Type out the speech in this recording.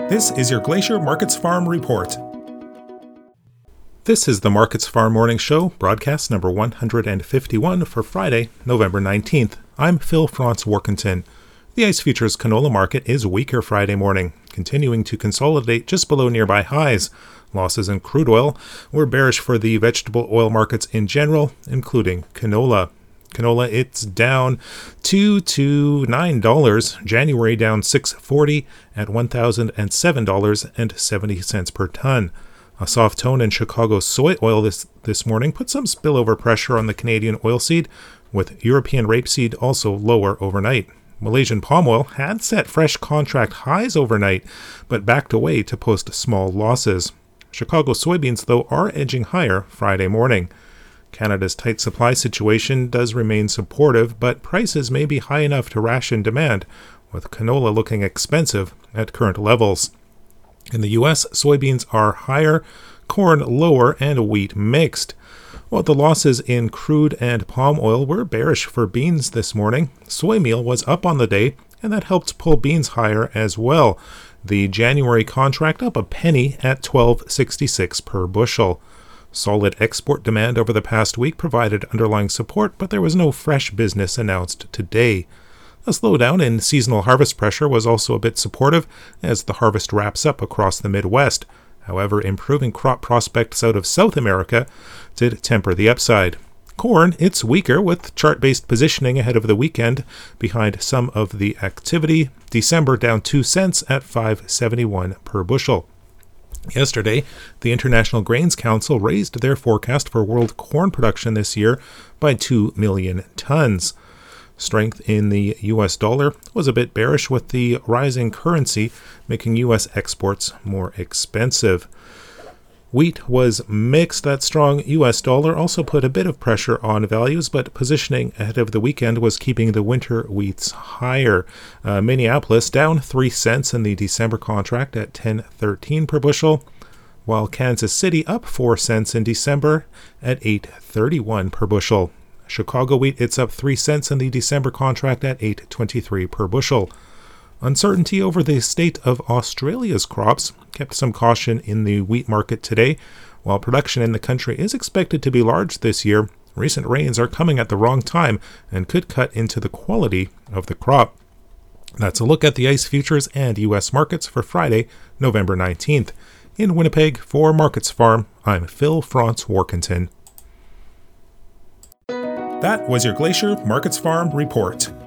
This is your Glacier Markets Farm Report. This is the Markets Farm Morning Show, broadcast number 151 for Friday, November 19th. I'm Phil Franz Warkentin. The ICE Futures canola market is weaker Friday morning, continuing to consolidate just below nearby highs. Losses in crude oil were bearish for the vegetable oil markets in general, including canola. Canola, it's down $2 to $9. January down $6.40 at $1,007.70 per ton. A soft tone in Chicago soy oil this morning put some spillover pressure on the Canadian oilseed, with European rapeseed also lower overnight. Malaysian palm oil had set fresh contract highs overnight, but backed away to post small losses. Chicago soybeans, though, are edging higher Friday morning. Canada's tight supply situation does remain supportive, but prices may be high enough to ration demand, with canola looking expensive at current levels. In the U.S., soybeans are higher, corn lower, and wheat mixed. While the losses in crude and palm oil were bearish for beans this morning, soy meal was up on the day, and that helped pull beans higher as well. The January contract up a penny at $12.66 per bushel. Solid export demand over the past week provided underlying support, but there was no fresh business announced today. A slowdown in seasonal harvest pressure was also a bit supportive as the harvest wraps up across the Midwest. However, improving crop prospects out of South America did temper the upside. Corn, it's weaker with chart-based positioning ahead of the weekend behind some of the activity. December down 2 cents at $5.71 per bushel. Yesterday, the International Grains Council raised their forecast for world corn production this year by 2 million tons. Strength in the U.S. dollar was a bit bearish, with the rising currency making U.S. exports more expensive. Wheat was mixed. That strong U.S. dollar also put a bit of pressure on values, but positioning ahead of the weekend was keeping the winter wheats higher. Minneapolis down 3 cents in the December contract at $10.13 per bushel, while Kansas City up 4 cents in December at $8.31 per bushel. Chicago wheat, it's up 3 cents in the December contract at $8.23 per bushel. Uncertainty over the state of Australia's crops kept some caution in the wheat market today. While production in the country is expected to be large this year, recent rains are coming at the wrong time and could cut into the quality of the crop. That's a look at the ICE futures and U.S. markets for Friday, November 19th. In Winnipeg, for Markets Farm, I'm Phil Franz Warkentin. That was your Glacier Markets Farm Report.